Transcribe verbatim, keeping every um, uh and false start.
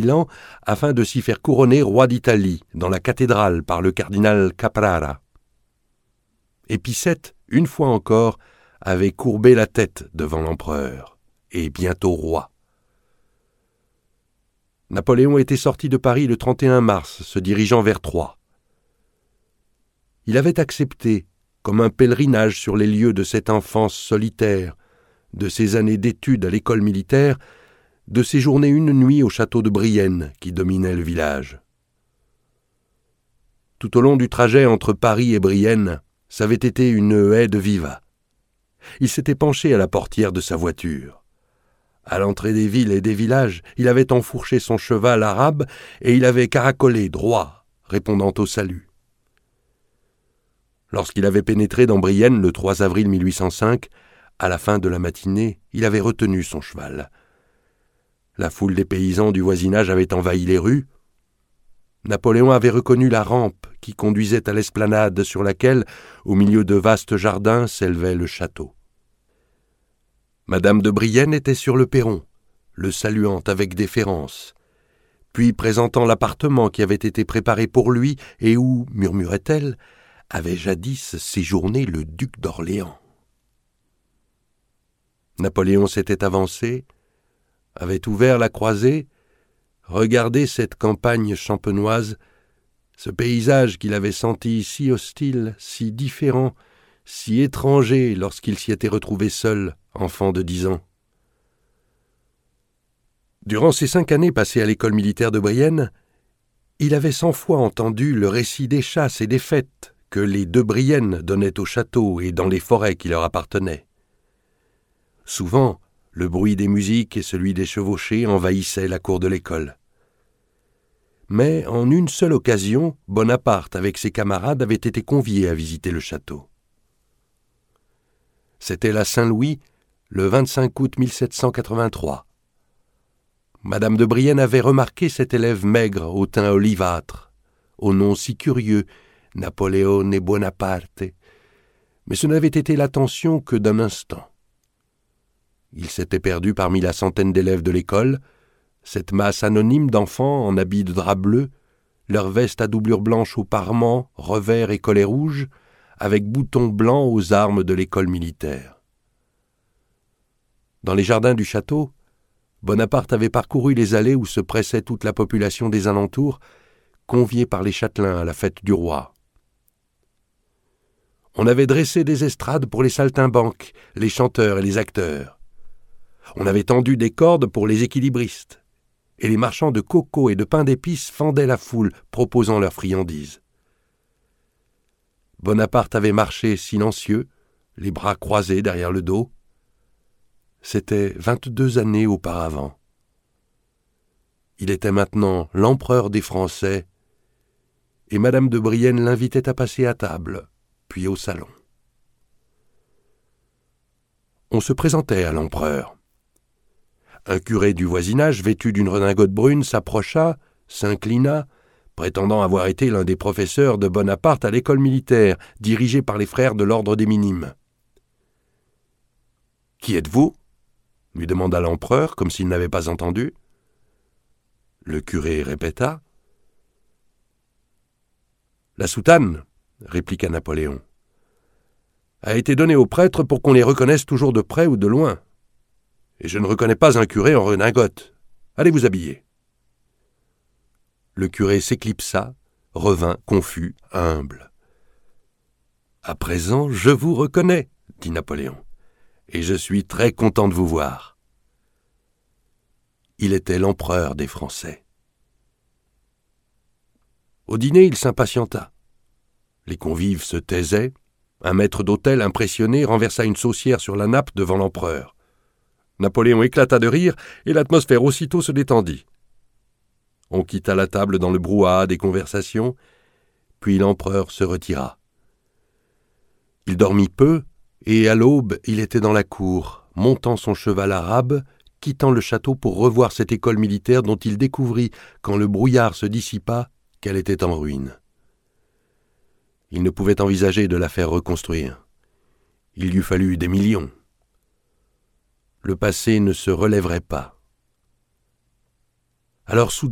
Milan afin de s'y faire couronner roi d'Italie dans la cathédrale par le cardinal Caprara. Et Picette, une fois encore, avait courbé la tête devant l'empereur, et bientôt roi. Napoléon était sorti de Paris le trente et un mars, se dirigeant vers Troyes. Il avait accepté, comme un pèlerinage sur les lieux de cette enfance solitaire, de ses années d'études à l'école militaire, de séjourner une nuit au château de Brienne qui dominait le village. Tout au long du trajet entre Paris et Brienne, ça avait été une haie de viva. Il s'était penché à la portière de sa voiture. À l'entrée des villes et des villages, il avait enfourché son cheval arabe et il avait caracolé droit, répondant au salut. Lorsqu'il avait pénétré dans Brienne le trois avril mille huit cent cinq, à la fin de la matinée, il avait retenu son cheval. La foule des paysans du voisinage avait envahi les rues. Napoléon avait reconnu la rampe qui conduisait à l'esplanade sur laquelle, au milieu de vastes jardins, s'élevait le château. Madame de Brienne était sur le perron, le saluant avec déférence, puis présentant l'appartement qui avait été préparé pour lui et où, murmurait-elle, avait jadis séjourné le duc d'Orléans. Napoléon s'était avancé, avait ouvert la croisée, regardé cette campagne champenoise, ce paysage qu'il avait senti si hostile, si différent, si étranger lorsqu'il s'y était retrouvé seul, enfant de dix ans. Durant ces cinq années passées à l'école militaire de Brienne, il avait cent fois entendu le récit des chasses et des fêtes que les de Brienne donnaient au château et dans les forêts qui leur appartenaient. Souvent, le bruit des musiques et celui des chevauchés envahissaient la cour de l'école. Mais en une seule occasion, Bonaparte avec ses camarades avait été convié à visiter le château. C'était la Saint-Louis, le vingt-cinq août mille sept cent quatre-vingt-trois. Madame de Brienne avait remarqué cet élève maigre au teint olivâtre, au nom si curieux, Napoléon et Bonaparte, mais ce n'avait été l'attention que d'un instant. Il s'était perdu parmi la centaine d'élèves de l'école, cette masse anonyme d'enfants en habits de drap bleu, leurs vestes à doublure blanche au parement, revers et collet rouge, avec boutons blancs aux armes de l'école militaire. Dans les jardins du château, Bonaparte avait parcouru les allées où se pressait toute la population des alentours, conviée par les châtelains à la fête du roi. On avait dressé des estrades pour les saltimbanques, les chanteurs et les acteurs. On avait tendu des cordes pour les équilibristes, et les marchands de coco et de pain d'épices fendaient la foule, proposant leurs friandises. Bonaparte avait marché silencieux, les bras croisés derrière le dos. C'était vingt-deux années auparavant. Il était maintenant l'empereur des Français, et Madame de Brienne l'invitait à passer à table, puis au salon. On se présentait à l'empereur. Un curé du voisinage, vêtu d'une redingote brune, s'approcha, s'inclina, prétendant avoir été l'un des professeurs de Bonaparte à l'école militaire, dirigée par les frères de l'ordre des Minimes. « Qui êtes-vous » lui demanda l'empereur, comme s'il n'avait pas entendu. Le curé répéta. « La soutane, » répliqua Napoléon, « a été donnée aux prêtres pour qu'on les reconnaisse toujours de près ou de loin. Et je ne reconnais pas un curé en redingote. Allez vous habiller. » Le curé s'éclipsa, revint confus, humble. « À présent, je vous reconnais, » dit Napoléon, « et je suis très content de vous voir. » Il était l'empereur des Français. Au dîner, il s'impatienta. Les convives se taisaient. Un maître d'hôtel impressionné renversa une saucière sur la nappe devant l'empereur. Napoléon éclata de rire et l'atmosphère aussitôt se détendit. On quitta la table dans le brouhaha des conversations, puis l'empereur se retira. Il dormit peu, et à l'aube, il était dans la cour, montant son cheval arabe, quittant le château pour revoir cette école militaire dont il découvrit, quand le brouillard se dissipa, qu'elle était en ruine. Il ne pouvait envisager de la faire reconstruire. Il lui fallut des millions. Le passé ne se relèverait pas. Alors soudain,